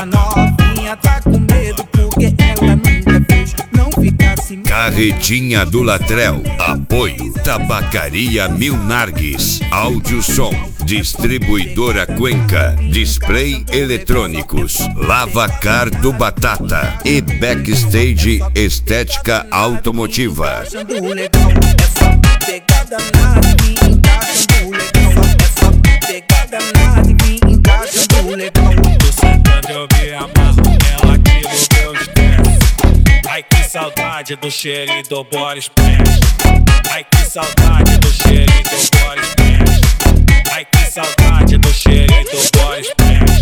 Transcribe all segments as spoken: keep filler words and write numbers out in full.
A novinha tá com medo porque ela nunca fez, não ficasse. Carretinha do Latrell. Apoio Tabacaria Mil Nargues. Áudio Som. Distribuidora Cuenca. Display Eletrônicos. Lavacar do Batata. E Backstage Estética Automotiva. Achando legal, essa pegada nada que encaixa do legal. Essa pegada nada que encaixa do legal. Tô sentando eu me amarro, ela aqui no meu estresse. Ai que saudade do cheirinho do body splash. Ai que saudade do cheirinho do body splash. Ai que saudade do cheirinho do body splash.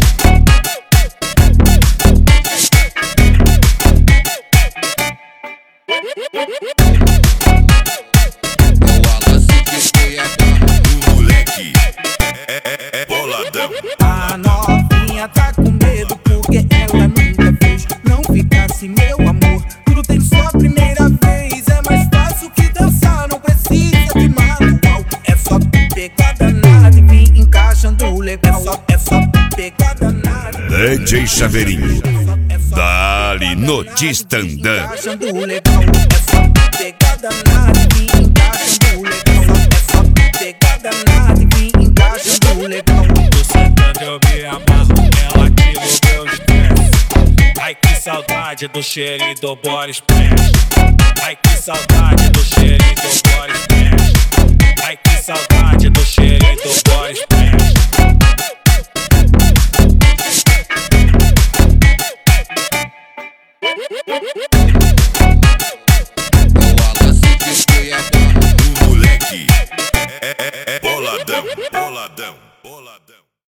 O moleque é, é, é boladão. A novinha tá com medo porque ela nunca fez, não ficasse, meu amor. Tudo tem sua primeira vez, é mais fácil que dançar, não precisa de manual. É só pegada nada e vir encaixando legal. É só, é só pegada nada. D J Chaveirinho. Dali no Tistandã. Encaixando legal. É só pegada nada e vir encaixando legal. É só pegada nada e vir encaixando legal. Tô sentando eu me amarro, ela aqui no meu estresse. Ai que saudade do cheirinho do body splash. Ai que saudade do cheirinho do body splash. Ai que saudade do cheirinho do body splash.